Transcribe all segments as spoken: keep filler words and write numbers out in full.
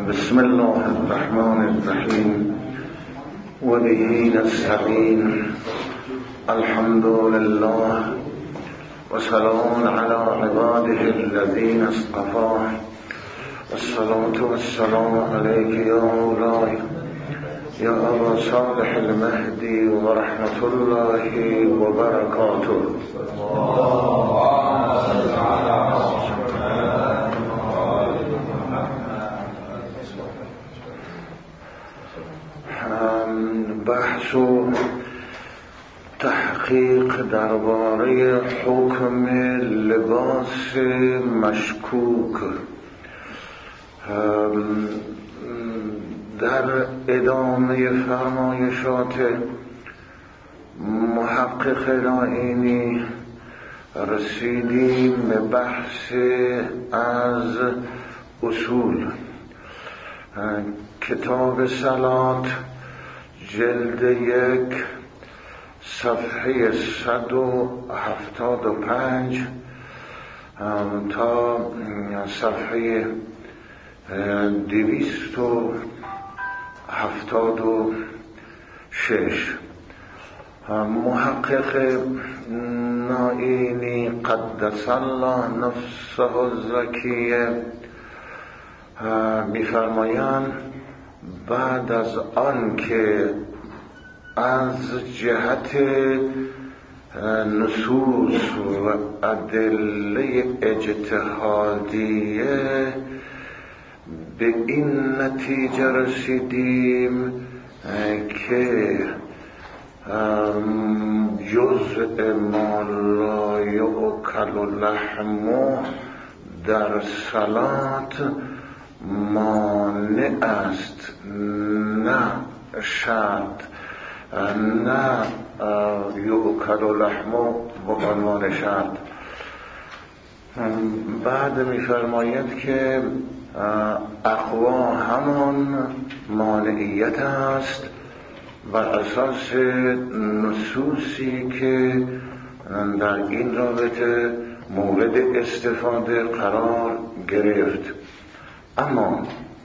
بسم الله الرحمن الرحیم و به نستعین. الحمد لله و سلام علی عباده الذین اصطفى والصلاة والسلام علیک یا مولاي یا ابا صالح المهدی و رحمت الله و برکاته. بحث و تحقیق درباره حکم لباس مشکوک. در ادامه فرمایشات محقق نائینی رسیدیم به بحث از اصول. کتاب صلات جلد یک صفحه صد و هفتاد و پنج تا صفحه دویست و هفتاد و شش. محقق نائینی قدس الله نفسه الزکیه می‌فرمایند بعد از آن که از جهت نصوص و ادله اجتهادیه به این نتیجه رسیدیم که جزء ما لا یؤکل لحمه در صلات مانع است، نه شرط، نه یؤکل لحمه به عنوان شرط. بعد می‌فرماید که اقوا همان مانعیت است بر اساس نصوصی که در این رابطه مورد استفاده قرار گرفت. اما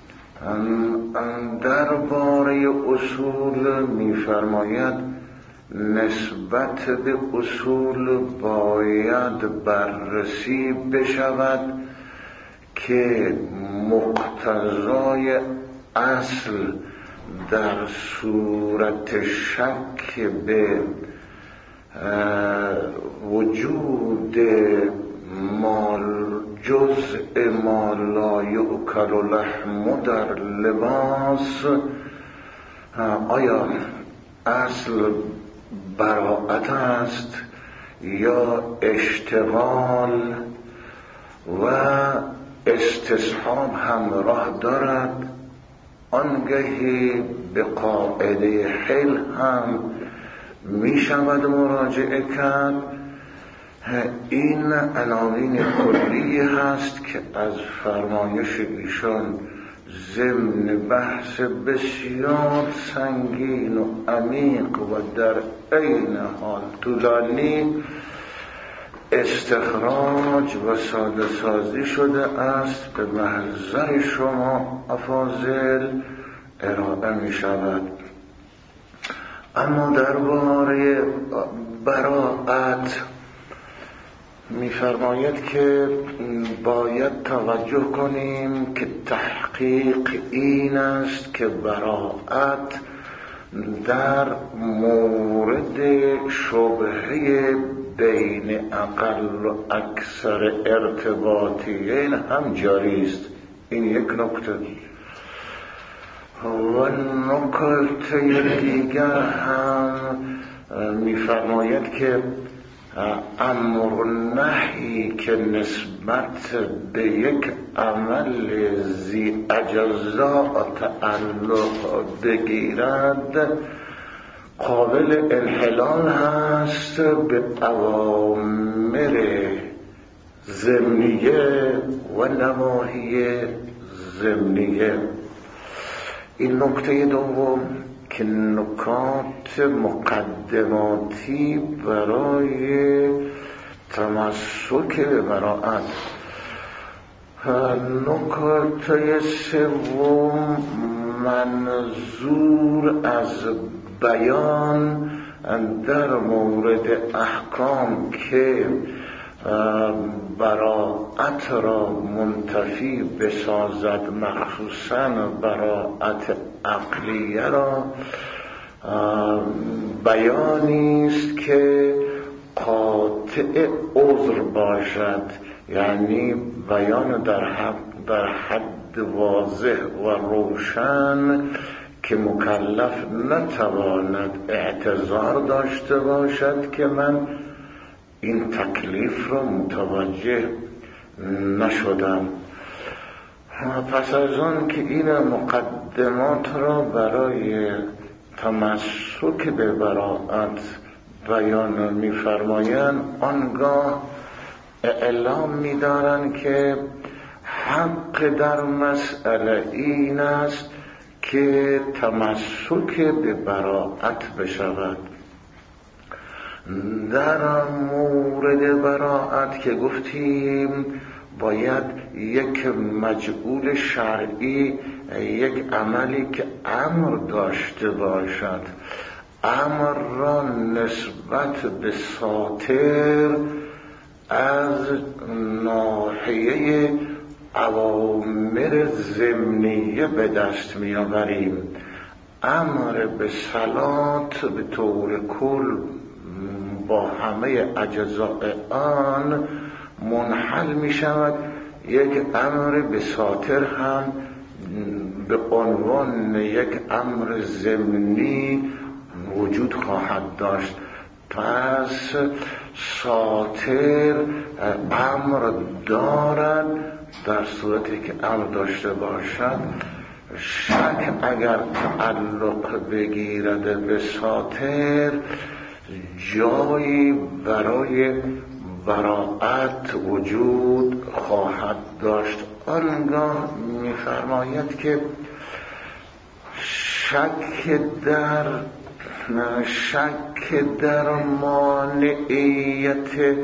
درباره اصول می‌فرماید نسبت به اصول باید بررسی بشود که مقتضای اصل در صورت شک به وجود مال جزء ما لا یؤکل لحمه در لباس آیا اصل براءت است یا اشتغال و استصحاب همراه دارد. آنگهی به قاعده حل هم می شود مراجعه کرد. این عناوین کلی هست که از فرمایش ایشان ضمن بحث بسیار سنگین و عمیق و در عین حال طولانی استخراج و ساده سازی شده است، به محضر شما افاضل ارائه می شود. اما درباره براءت می‌فرماید که باید توجه کنیم که تحقیق این است که براءت در مورد شبهه بین اقل و اکثر ارتباطیین هم جاری است. این یک نکته. و نکته دیگر هم می‌فرماید که امر نهی که نسبت به یک عمل ذی اجزا تعلق بگیرد قابل انحلال هست به اوامر ضمنیه و نواهی ضمنیه. این نکته دوم که نکات مقدماتی برای تمسک به براءت. نکته سوم منظور از بیان در مورد احکام که براءت را منتفی بسازد، مخصوصاً براءت عقلیه را، بیانی است که قاطع عذر باشد، یعنی بیان در حد, در حد واضح و روشن که مکلف نتواند اعتذار داشته باشد که من این تکلیف را متوجه نشدم. پس از آن که این مقدمات را برای تمسک به براءت بیان می‌فرمایند، آنگاه اعلام می‌دارند که حق در مسئله این است که تمسک به براءت بشود. در مورد براءت که گفتیم باید یک مجعول شرعی، یک عملی که امر داشته باشد، امر را نسبت به ساتر از ناحیه اوامر ضمنیه به دست می آوریم. امر به صلات به طور کل با همه اجزاء آن منحل می شود، یک امر به ساتر هم به عنوان یک امر ضمنی وجود خواهد داشت. پس ساتر امر دارد، در صورتی که امر داشته باشد شک اگر تعلق بگیرد به ساتر جایی برای براءت وجود خواهد داشت. آنگاه می‌فرماید که شک در شک در مانعیت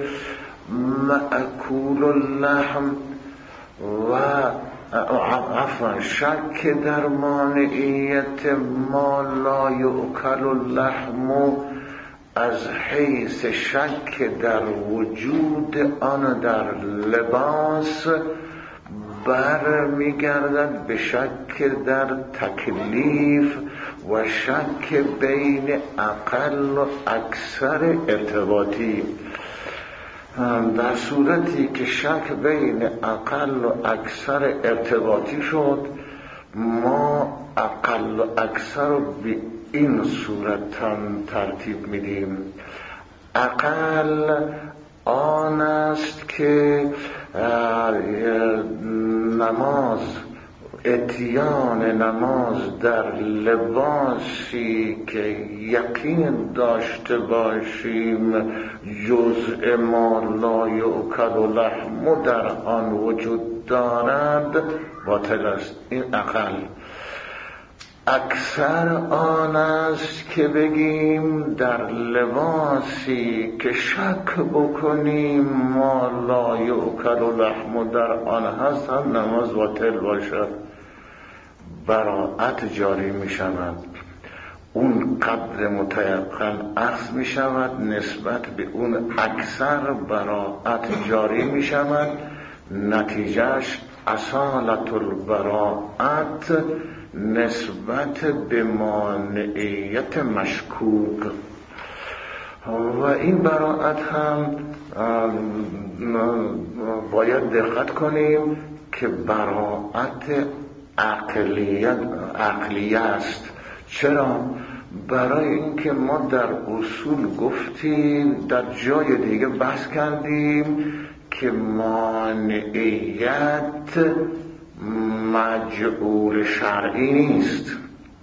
مأکول اللحم و عفوا شک در مانعیت ما لا یؤکل اللحم از حیث شک در وجود آن در لباس برمیگردد به شک در تکلیف و شک بین اقل و اکثر ارتباطی. در صورتی که شک بین اقل و اکثر ارتباطی شد، ما اقل و اکثر رو به این صورت ترتیب میدیم. اقل آن است که نماز، اتیان نماز در لباسی که یقین داشته باشیم جزء ما لا یؤکل لحم در آن وجود دارد باطل است. این اقل. اکثر آن است که بگیم در لباسی که شک بکنیم ما لا یؤکل لحم در آن هست هم نماز باطل باشد، براءت جاری می شود. اون قدر متیقن اخذ می شود، نسبت به اون اکثر براءت جاری می شود. نتیجهش اصالت البراءت نسبت به مانعیت مشکوک. و این براءت هم باید دقت کنیم که براءت عقلیه عقلیه است. چرا؟ برای اینکه ما در اصول گفتیم، در جای دیگه بحث کردیم که مانعیت مجعول شرعی نیست،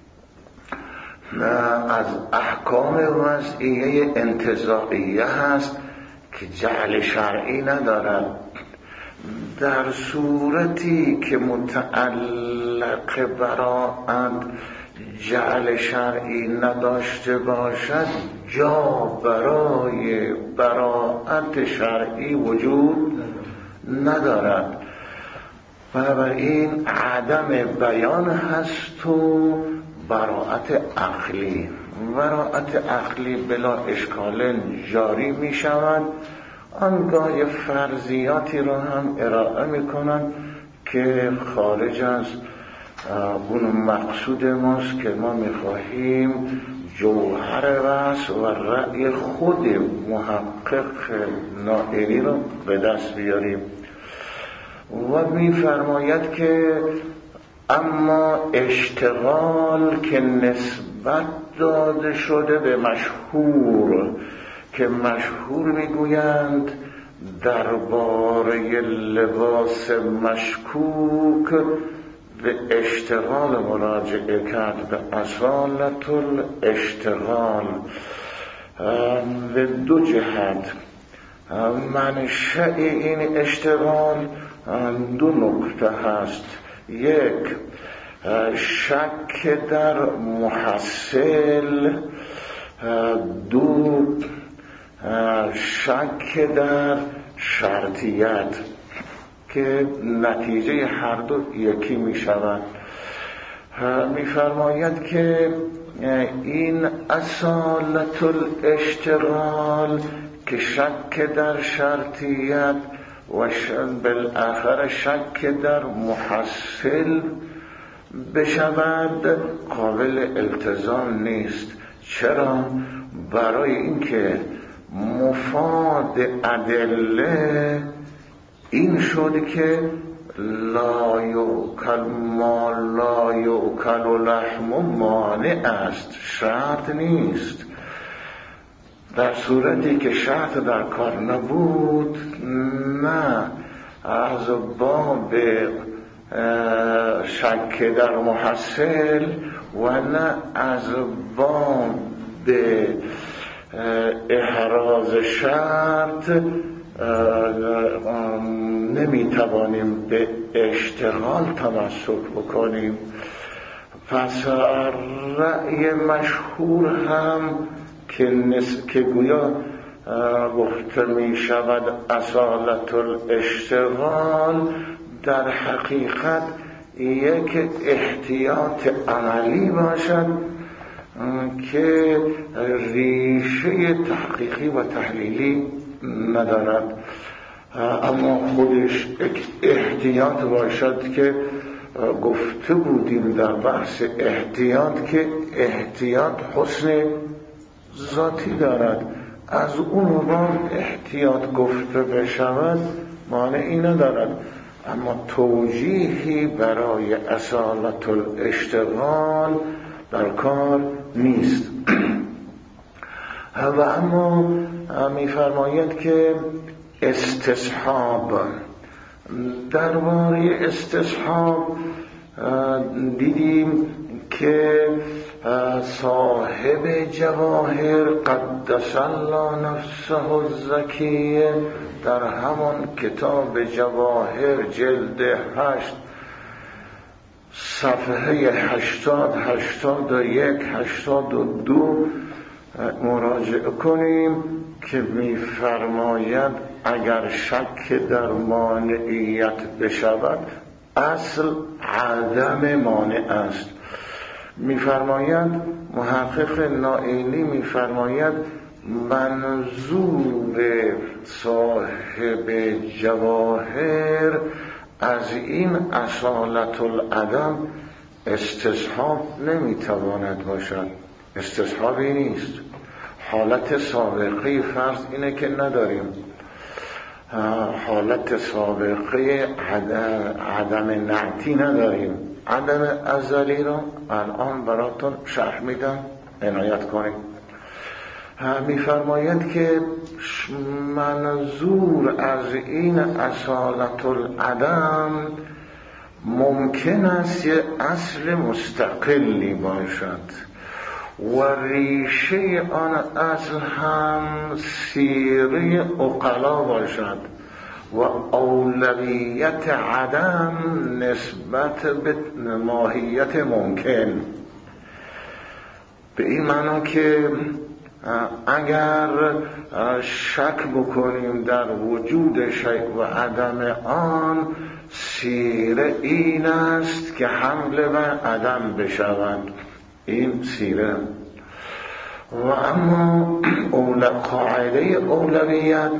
از احکام وضعیه انتزاعیه هست که جعل شرعی ندارد. در صورتی که متعلق براءت جعل شرعی نداشته باشد جا برای براءت شرعی وجود ندارد. بنابراین عدم بیان هست و براءت عقلی. براءت عقلی بلا اشکال جاری می شود. آنگاه فرضیاتی رو هم ارائه می کنند که خارج از اون مقصود ماست که ما می خواهیم جوهر وصف و رأی خود محقق نائینی رو به دست بیاریم. و می فرماید که اما اشتغال که نسبت داده شده به مشهور، که مشهور میگویند درباره لباس مشکوک به اشتغال مراجعه کرد، به اصالت الاشتغال. به دو جهت منشأ این اشتغال دو نکته هست. یک، شک در محصل. دو، شک در شرطیت که نتیجه هر دو یکی می شود. می فرماید که این اصالت الاشتغال که شک در شرطیت و بالاخره شک در محصل بشود قابل التزام نیست. چرا؟ برای اینکه مفاد ادله این شد که لا یؤکل ما لا یؤکل لحم مانع است، شرط نیست. در صورتی که شرط در کار نبود، نه از باب شک در محصل و نه از باب احراز شرط نمیتوانیم به اشتغال تمسک بکنیم. پس رأی مشهور هم که, نس... که گویا گفته می شود اصالت الاشتغال، در حقیقت یک احتیاط عملی باشد که ریشه تحقیقی و تحلیلی ندارد، اما خودش یک احتیاط باشد که گفته بودیم در بحث احتیاط که احتیاط حسن ذاتی دارد. از اون باب احتیاط گفته بشود مانعی ندارد، اما توجیهی برای اصالت الاشتغال در کار نیست. و اما می‌فرماید که استصحاب، درباره استصحاب دیدیم که صاحب جواهر قدس الله نفسه الزکیه در همان کتاب جواهر جلد هشت صفحه هشتاد هشتاد و یک هشتاد و دو مراجعه کنیم که می‌فرماید اگر شک در مانعیت بشود اصل عدم مانع است. می‌فرماید محقق نائینی می‌فرماید منظور صاحب جواهر از این اصالت العدم استصحاب نمیتواند باشد. استصحابی نیست. حالت سابقه فرض اینه که نداریم، حالت سابقه عدم نعتی نداریم. عدم ازلی رو الان براتون شرح میدم، عنایت کنیم. میفرماید که منظور از این اصالت العدم ممکن است یه اصل مستقلی باشد و ریشه آن اصل هم سیره عقلا باشد و اولویت عدم نسبت به ماهیت ممکن. به این معنی که اگر شک بکنیم در وجود شیء و عدم آن، سیره این است که حمله بر عدم بشود، این سیره. و اما اول قاعده اولویت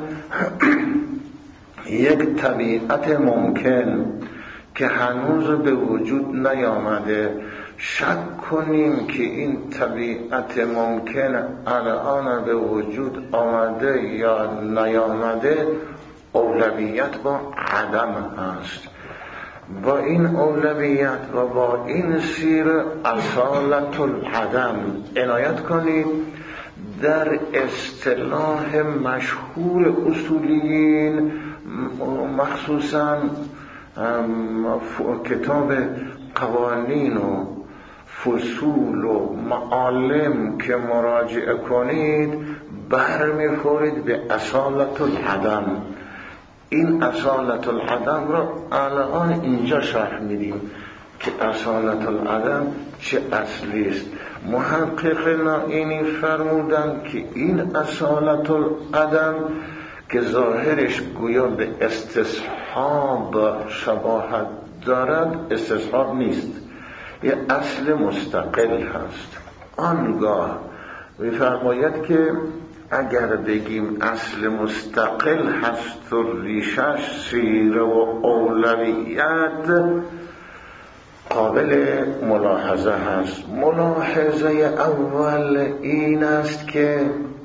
یک طبیعت ممکن که هنوز به وجود نیامده، شک کنیم که این طبیعت ممکن الان به وجود آمده یا نیامده، اولویت با عدم هست. با این اولویت و با این سیر اصالت العدم عنایت کنید. در اصطلاح مشهور اصولیین، مخصوصا کتاب قوانین و فصول و معالم که مراجعه کنید، برمیخورید به اصالت العدم. این اصالت العدم را الان اینجا شرح میدیم که اصالت العدم چه اصلی است. محقق نائینی فرمودند که این اصالت العدم که ظاهرش گویا به استصحاب شباهت دارد، استصحاب نیست، یه اصل مستقل هست. آنگاه می‌فرماید که اگر بگیم اصل مستقل هست و ریشش سیره و اولویت، قابل ملاحظه هست. ملاحظه اول این است که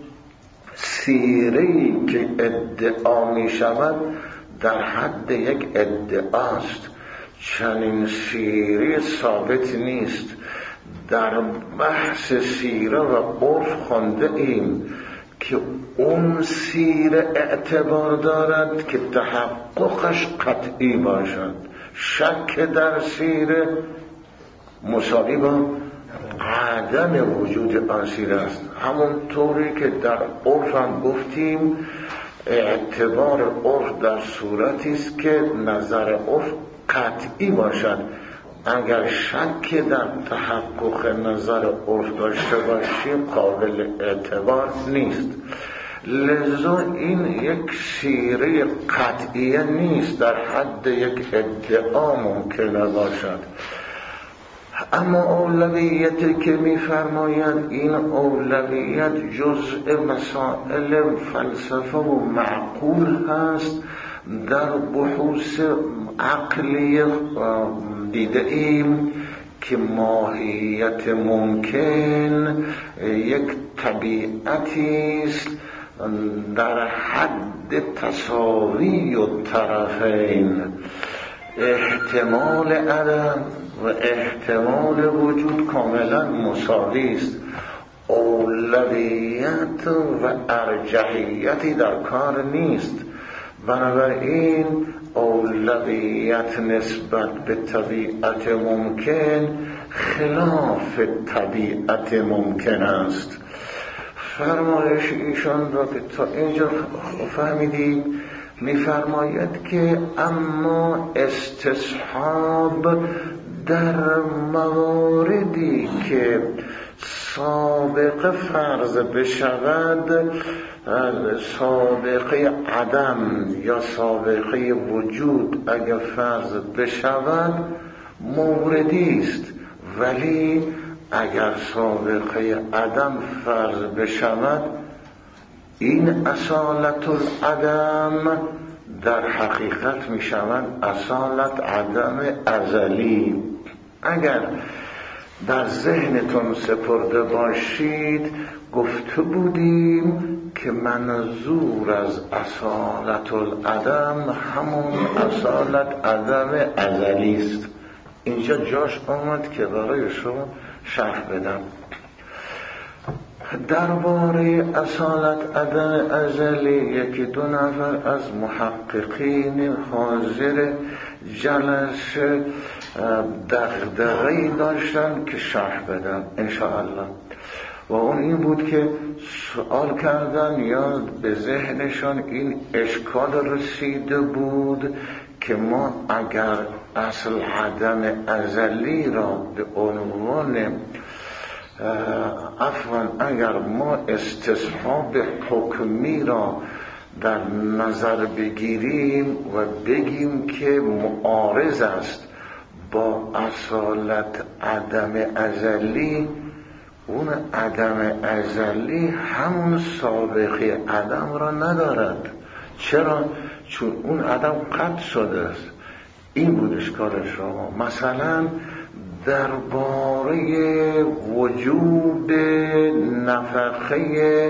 سیره‌ای که ادعا می شود در حد یک ادعاست، چنین سیره ثابت نیست. در بحث سیره و عرف خوانده ایم که اون سیره اعتبار دارد که تحققش قطعی باشد. شک در سیره مساوی با عدم وجود آن سیره است. همون طوری که در عرف هم گفتیم اعتبار عرف در صورتی است که نظر عرف قطعی باشد. اگر شک در تحقق نظر عرف داشته باشیم قابل اعتبار نیست. لذا این یک سیره قطعیه نیست، در حد یک ادعا ممکنه باشد. اما اولویتی که می‌فرماید، این اولویت جزء مسائل فلسفه و معقول هست. در بحوث عقلی دیده ایم که ماهیت ممکن یک طبیعتی است در حد تساوی و طرفین، احتمال عدم و احتمال وجود کاملا مساوی است. اولویت و ارجحیتی در کار نیست. بنابراین اولویت نسبت به طبیعت ممکن خلاف طبیعت ممکن است. فرمایش ایشان را که تا اینجا فهمیدید، می‌فرماید که اما استصحاب در مواردی که سابقه فرض بشود، سابقه عدم یا سابقه وجود اگر فرض بشود موردی است، ولی اگر سابقه عدم فرض بشود این اصالت العدم در حقیقت می شود اصالت عدم ازلی. اگر در ذهنتون سپرده باشید گفته بودیم که منظور از اصالت العدم همون اصالت عدم ازلی است. اینجا جاش آمد که برای شما شرح بدم. درباره اصالت عدم ازلی یکی دو نفر از محققین حاضر جلسه دغدغه‌ای داشتن که شرح بدم انشاءالله، و اون این بود که سوال کردن یا به ذهنشان این اشکال رسیده بود که ما اگر اصل عدم ازلی را به عنوان عفوا اگر ما استصحاب حکمی را در نظر بگیریم و بگیم که معارض است با اصالت عدم ازلی، اون عدم ازلی همون سابقه عدم را ندارد. چرا؟ چون اون عدم قطع شده است. این بود اشکال شما. مثلا درباره وجوب نفقه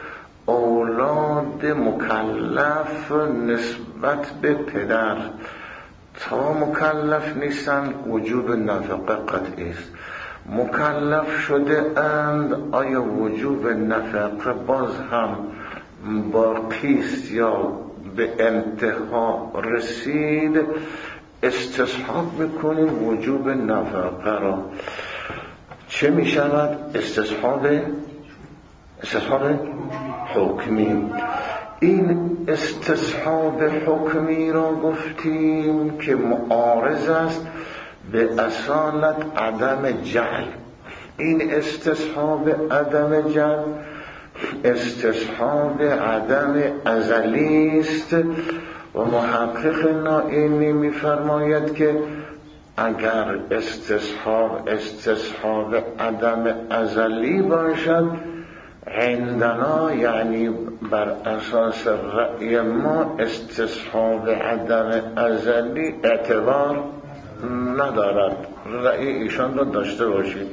اولاد مکلف نسبت به پدر، تا مکلف نیستند وجوب نفقه قطعی است. مکلف شده اند، آیا وجوب نفقه باز هم باقی است یا به انتها رسید؟ استصحاب میکنیم وجوب نفقه را. چه میشود؟ استصحاب استصحاب حکمی. این استصحاب حکمی را گفتیم که معارض است به اصالت عدم جهل. این استصحاب عدم جهل استصحاب عدم ازلی است و محقق نائینی می‌فرماید که اگر استصحاب استصحاب عدم ازلی باشد، عندنا یعنی بر اساس رأی ما استصحاب عدم ازلی اعتبار ندارد. رأی ایشان را داشته باشید.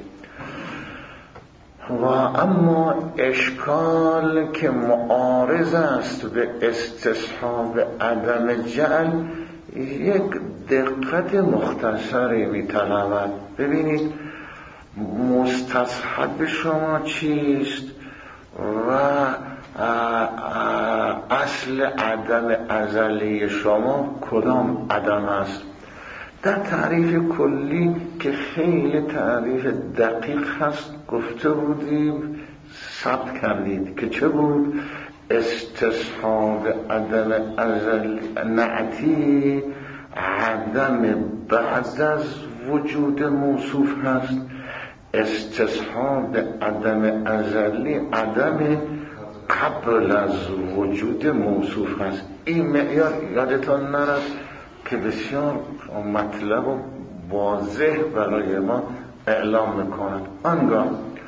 و اما اشکال که معارض است به استصحاب عدم جعل یک دقت مختصری می‌طلبد. ببینید مستصحب شما چیست و اصل عدم ازلی شما کدام عدم است. در تعریف کلی که خیلی تعریف دقیق هست گفته بودیم، ثبت کردید که چه بود؟ استصحاب عدم ازلی نعتی عدم بعد از وجود موصوف هست، استصحاب عدم ازلی عدم قبل از وجود موصوف هست. این معیار یادتان نرد که بسیار مطلب و واضح برای ما اعلام میکند. آنگاه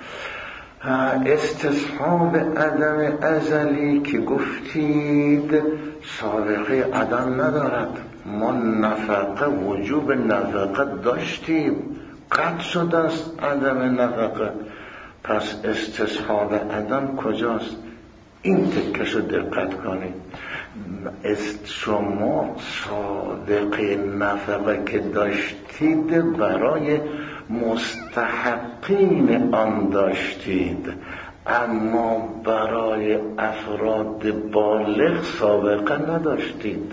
استصحاب عدم ازلی که گفتید سابقه عدم ندارد. ما نفقه وجوب نفقه داشتیم، قطع شده است عدم نفقه، پس استصحاب عدم کجاست؟ این تکشو دقت کنید. است شما سابقه نفقه که داشتید برای مستحقین آن داشتید، اما برای افراد بالغ سابقه نداشتید.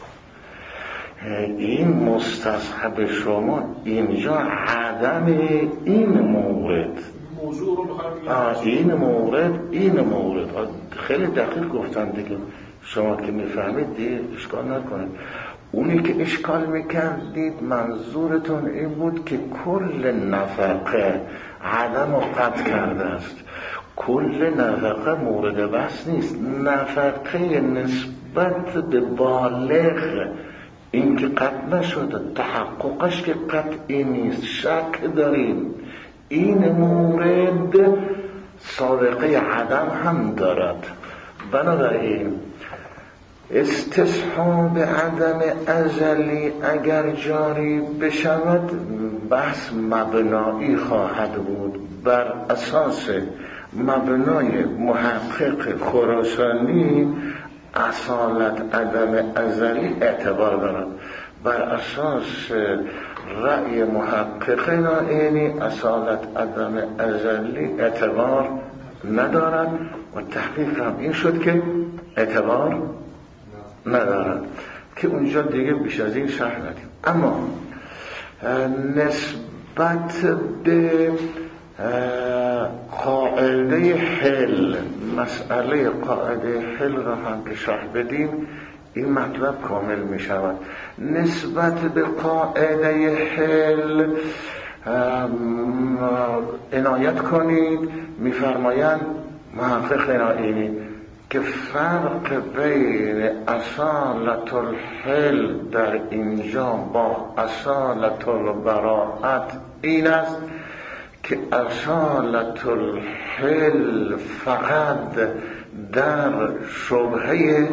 این مستصحب شما اینجا عدم این مورد این مورد این مورد خیلی دقیق گفتن دیگه. شما که میفهمید دیگه اشکال نکنید. اونی که اشکال میکردید منظورتون این بود که کل نفقه عدم و قطع کرده است. کل نفقه مورد بحث نیست. نفقه نسبت به بالغ این که قطع نشده، تحققش که قطعی نیست، شک داریم. این مورد سابقه عدم هم دارد. بنابراین استصحاب عدم ازلی اگر جاری بشود بحث مبنایی خواهد بود. بر اساس مبنای محقق خراسانی اصالت عدم ازلی اعتبار دارد. بر اساس رأی محقق نائینی اصالت عدم ازلی اعتبار ندارد و تحقیق هم این شد که اعتبار ندارد که اونجا دیگه بیش از این شرح ندیم. اما نسبت به قاعده حل، مسئله قاعده حل را هم که شرح بدیم این مطلب کامل می شود. نسبت به قاعده حل عنایت کنید. می فرمایند محقق نائینی که فرق بین اصالت الحل در اینجا با اصالت البراءت این است که اصالت الحل فقط در شبهه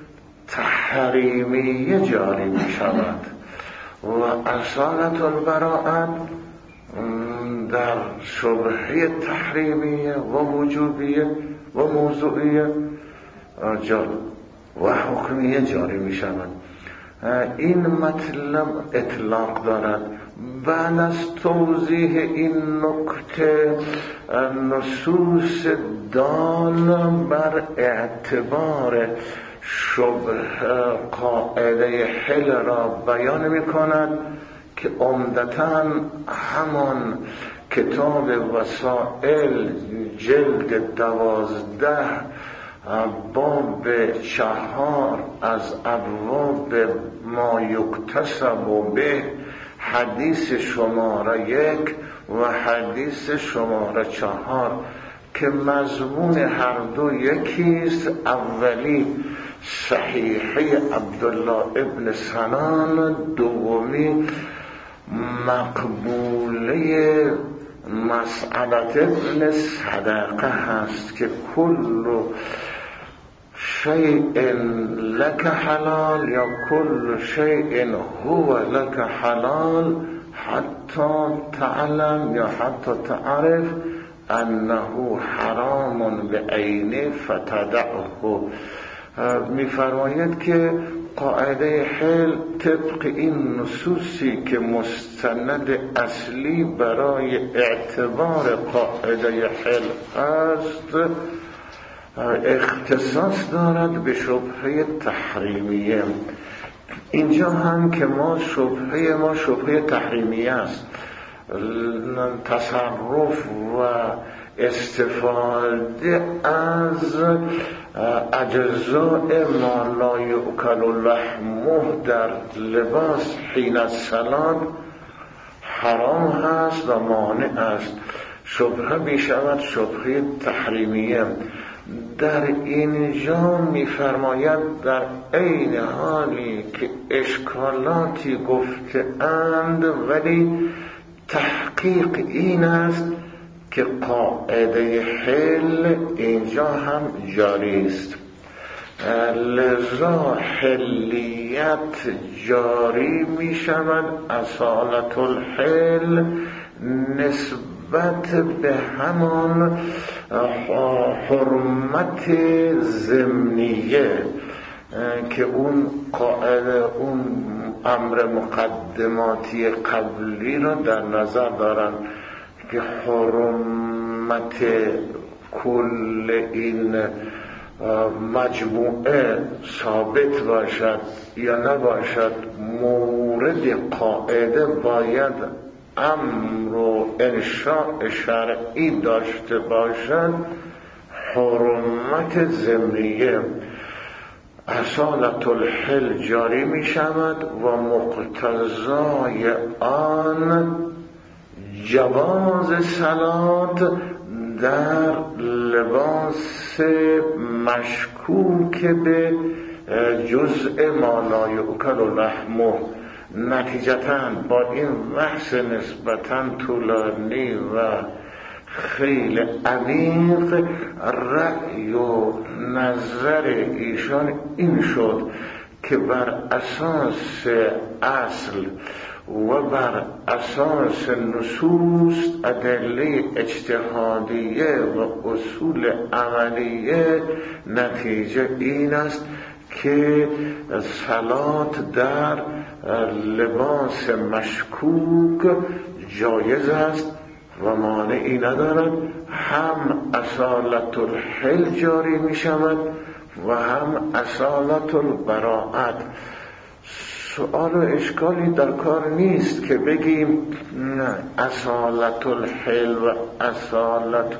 تحریمیه جاری می شود و اصالت البراءت در شبهه تحریمیه و وجوبیه و موضوعیه جاری و حکمیه جاری می شود. این مطلب اطلاق دارد. بعد از توضیح این نکته نصوص دال بر اعتبار شبه قاعده حل را بیان می کند که عمدتاً همان کتاب وسائل جلد دوازده باب چهار از ابواب ما یکتسب و به حدیث شماره یک و حدیث شماره چهار که مضمون هر دو یکیست. اولی صحیحه عبدالله ابن سنان، دومی مقبوله مسعدت ابن صدقه هست که کل شیء لک حلال یا کل شیء هو لک حلال حتی تعلم یا حتی تعرف انه حرام بعینه فتدعه. می فرماید که قاعده حل طبق این نصوصی که مستند اصلی برای اعتبار قاعده حل است اختصاص دارد به شبهه تحریمیه. اینجا هم که ما شبهه ما شبهه تحریمیه است، تصرف و استفاده از اجزاء ما لا یؤکل لحمه در لباس حین الصلاة حرام هست و مانع است. شبهه بیشود شبهه تحریمیه. در اینجا می‌فرماید در عین حالی که اشکالاتی گفته اند ولی تحقیق این است که قاعده حل اینجا هم جاری است، لذا حلیت جاری می شود. اصالت الحل نسبت به همان حرمت ضمنیه که اون قاعده اون امر مقدماتی قبلی را در نظر دارن که حرمت کل این مجموعه ثابت باشد یا نباشد. مورد قاعده باید امر و انشاء شرعی داشته باشد، حرمت ضمنیه. اصالت الحل جاری می شود و مقتضای آن جواز صلات در لباس مشکوک به جزء ما لا یؤکل لحمه. نتیجتاً با این بحث نسبتاً طولانی و خیلی عمیق رأی و نظر ایشان این شد که بر اساس اصل و بر اساس نصوص ادله اجتهادیه و اصول عملیه نتیجه این است که صلات در لباس مشکوک جایز است و مانعی ندارد. هم اصالت الحل جاری می شود و هم اصالت البراءت. سؤال و اشکالی در کار نیست که بگیم نه اصالت الحل و اصالت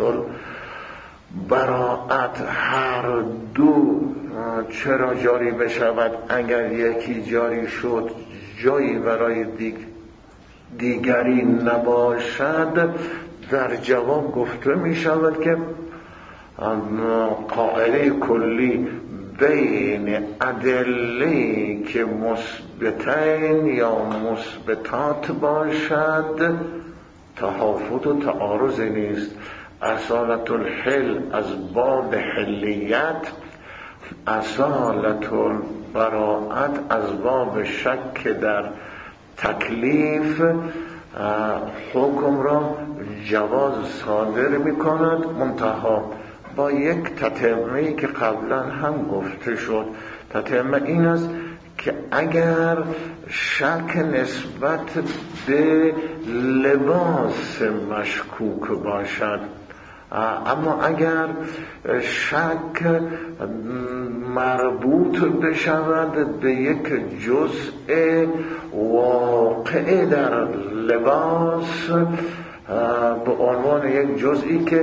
البراءت هر دو چرا جاری بشود، اگر یکی جاری شد جایی برای دیگ دیگری نباشد. در جواب گفته می شود که قاعده کلی بین ادله که مثبتین یا مثبتات باشد تهافت و تعارض نیست. اصالت الحل از باب حلیت، اصالت البراءت از باب شک در تکلیف حکم را جواز صادر می کند، منتها با یک تتمه‌ای که قبلا هم گفته شد. تتمه این است که اگر شک نسبت به لباس مشکوک باشد، اما اگر شک مربوط بشود به یک جزء واقع در لباس به عنوان یک جزئی که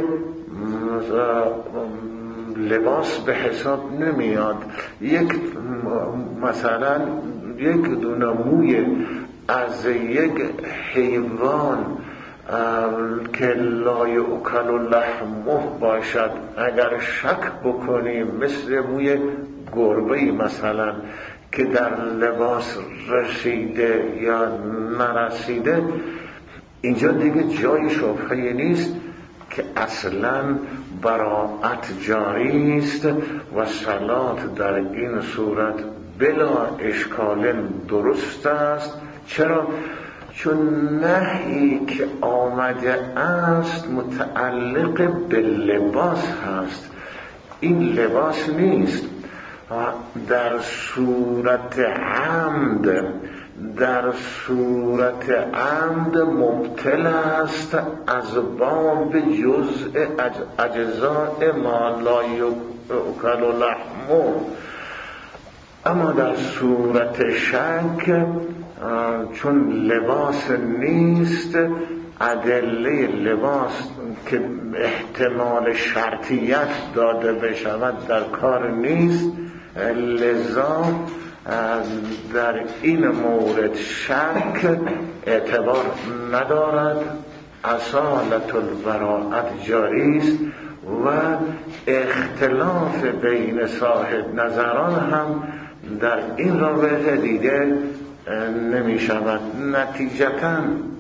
لباس به حساب نمیاد، یک مثلا یک دونه موی از یک حیوان که لا یؤکل لحمه باشد، اگر شک بکنیم مثل موی گربه‌ای مثلا که در لباس رسیده یا نرسیده، اینجا دیگه جای شبهه نیست که اصلا براءت جاری است و صلات در این صورت بلا اشکال درست است. چرا؟ چون نهی که آمده است متعلق به لباس هست، این لباس نیست. در صورت عمد در صورت عمد مبتل است از باب جزء اجزاء ما لا یؤکل لحمه، اما در صورت شک چون لباس نیست، ادله لباس که احتمال شرطیت داده بشود در کار نیست، لذا در این مورد شک اعتبار ندارد، اصالت البراءت جاری است و اختلاف بین صاحب نظران هم در این رابطه دیده نمی شود. نتیجتاً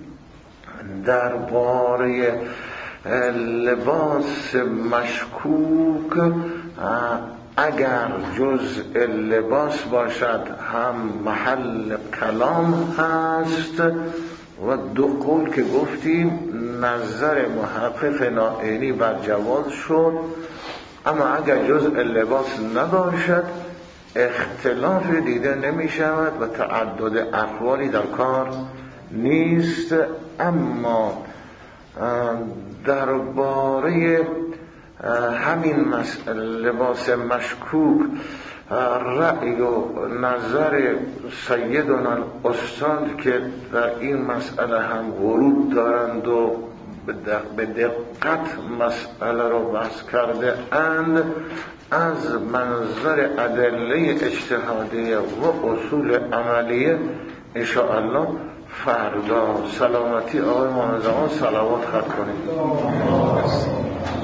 درباره لباس مشکوک اگر جزء لباس باشد هم محل کلام هست و دو قول که گفتیم نظر محقق نائینی بر جواز شد، اما اگر جزء لباس نباشد اختلاف دیده نمی شود و تعدد اقوالی در کار نیست. اما درباره همین مسئله لباس مشکوک رأی و نظر سیدنا الاستاد که در این مسئله هم ورود دارند و به دقت مسئله رو بحث کرده اند، از منظر ادله اجتهادیه و اصول عملیه انشاءالله فردا سلامتی آقای محمد زمان صلوات خط کنید.